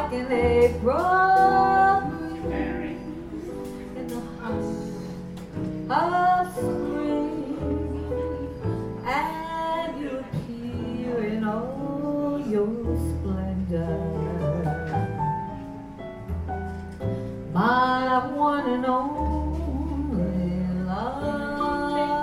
and they grow in the hush of spring, and you appear in all your splendor, my one and only love.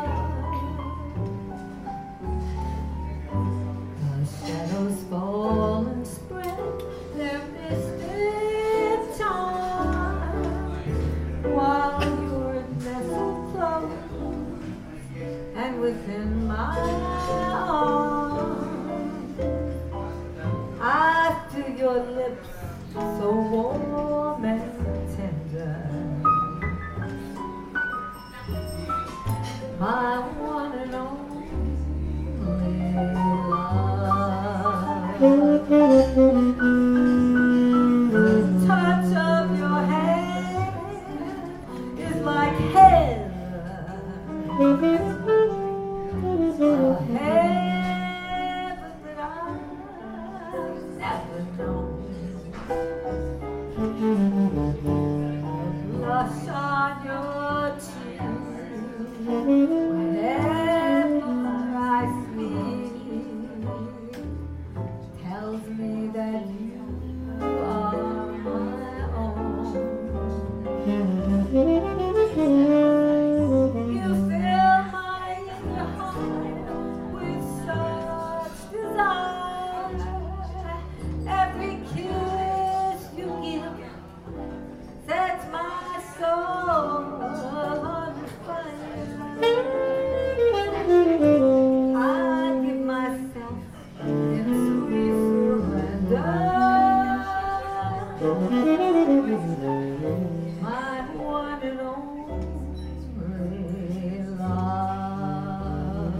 The shadows fall and spread their mystic charm, while you're nestled close and within my arms. I feel your lips so warm and tender, my one and only love. The touch of your hand is like heaven, a heaven that I've never known. The blush on your cheek whenever I speak tells me that you are my own. You fill my inner heart with such desire. Every kiss you give sets my soul on fire. I give myself in sweet surrender, my one and only love.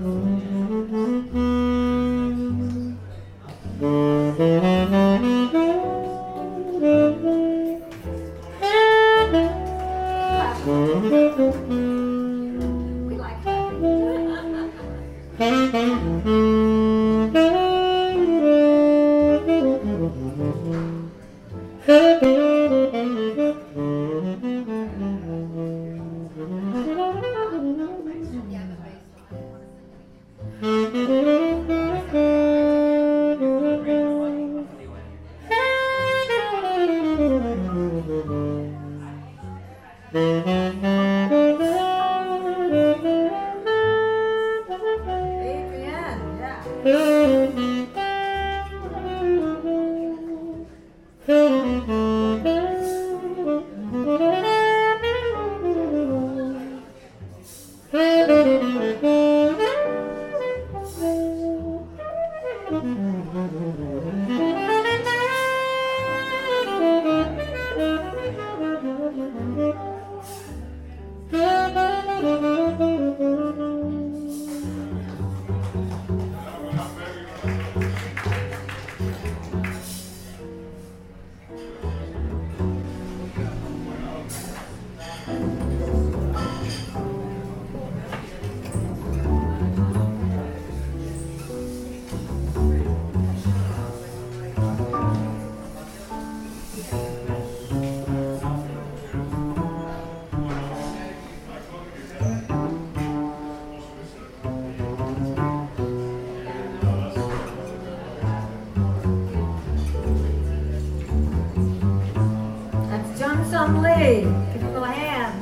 We like Adrienne, yeah. That's Johnson Lee. Give him a hand.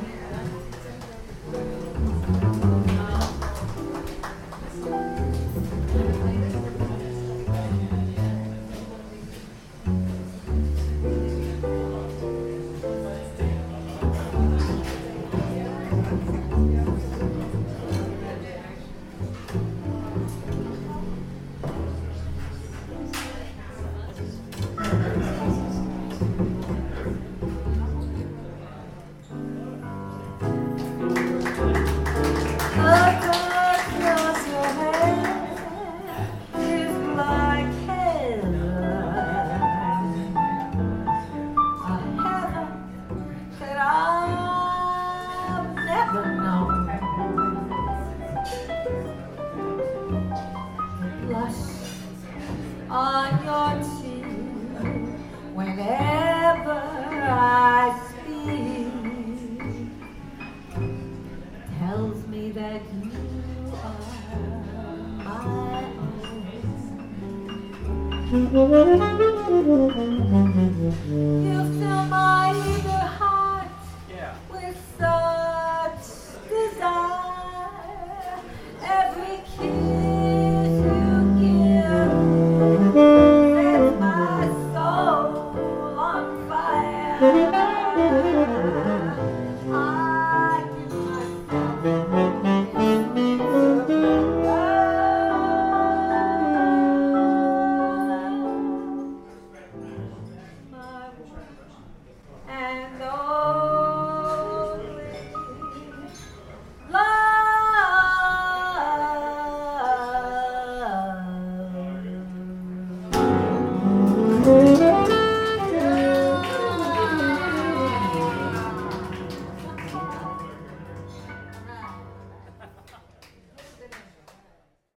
whenever I speak, tells me that you are my own. You fill my eager heart